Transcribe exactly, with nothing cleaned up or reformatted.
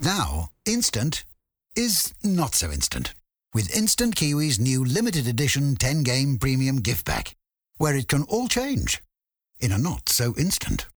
Now, instant is not so instant. With Instant Kiwi's new limited edition ten game premium gift pack, where it can all change in a not so instant.